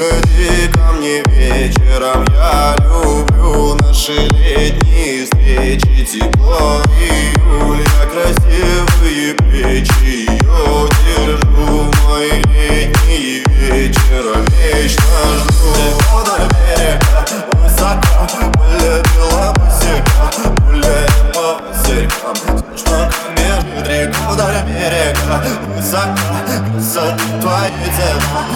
Приходи ко мне вечером, я люблю наши летние встречи. Тепло июля, красивые плечи, ее держу в мои летние вечера. Вечно жду. Далеко до берега, высоко, полюбила бы себя, гуляем по озеркам. Слышно, как бежит река до берега, высоко, красоты твои цвета.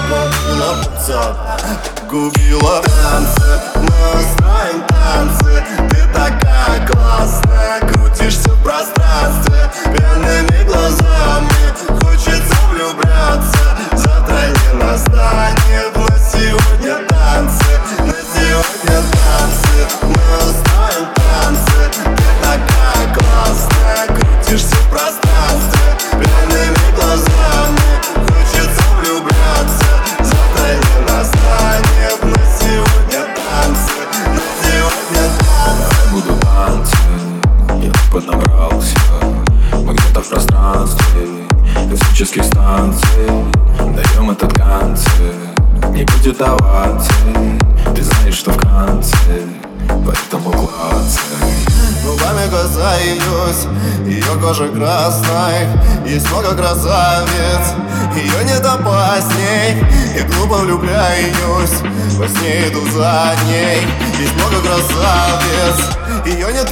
Губила танцы, мы устроим танцы. Ты такая классная, крутишься в пространстве пьяными глазами, хочется влюбляться. Завтра не настанет, но сегодня танцы, на сегодня танцы. Мы устроим танцы. Ты такая классная, крутишься в пространстве пьяными глазами, хочется влюбляться. Завтра не настанет, но сегодня танцы, на сегодня танцы. Буду танцы, я поднабрался. Мы где-то в пространстве космических станций даем этот концерт, не будет оваций. Ты знаешь, что в конце, поэтому клацай. Губами касаюсь ее кожи красной. Есть много красавиц, ее нет опасней. И глупо влюбляюсь, во сне иду за ней. Есть много красавиц, ее нет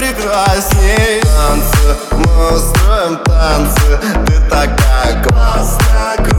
прекрасней. Танцы, мы устроим танцы. Ты такая классная,